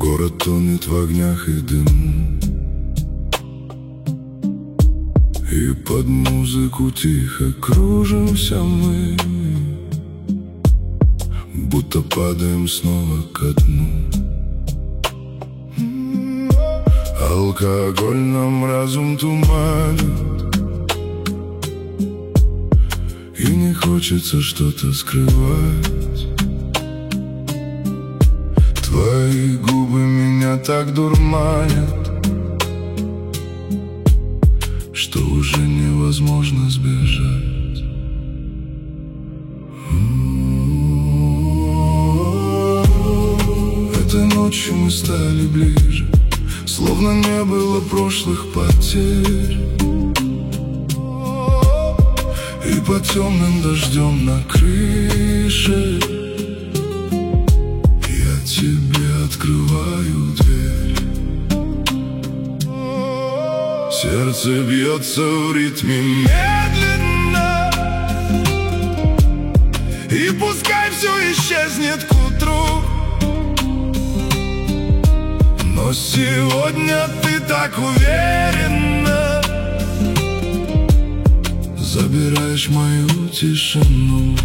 Город тонет в огнях и дыму, и под музыку тихо кружимся мы, будто падаем снова ко дну. Алкоголь нам разум туманит, и не хочется что-то скрывать. Твои губы меня так дурманят, что уже невозможно сбежать. Этой ночью мы стали ближе, словно не было прошлых потерь. И под темным дождем на крыше я тебе открываю дверь. Сердце бьется в ритме медленно, и пускай все исчезнет к утру, но сегодня ты так уверенно забираешь мою тишину.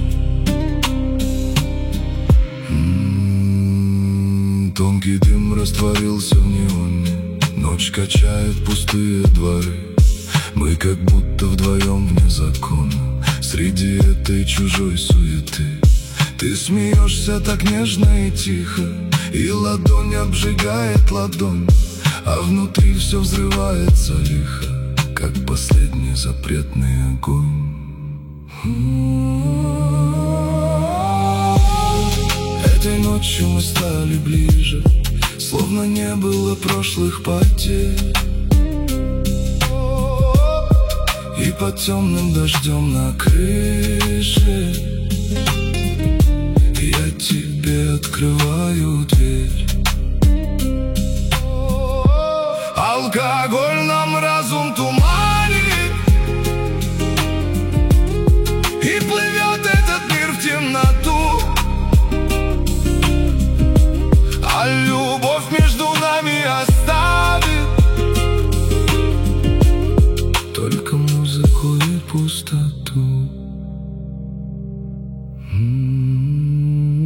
Тонкий дым растворился в неоне, ночь качает пустые дворы. Мы как будто вдвоем вне закона, среди этой чужой суеты. Ты смеешься так нежно и тихо, и ладонь обжигает ладонь, а внутри все взрывается лихо, как последний запретный огонь. Этой ночью мы стали ближе, словно не было прошлых потерь. И под темным дождем на крыше я тебе открываю дверь. Алкоголь нам разум туманит, и плывет этот мир в темноту, а любовь между нами оставит только музыку и пустоту.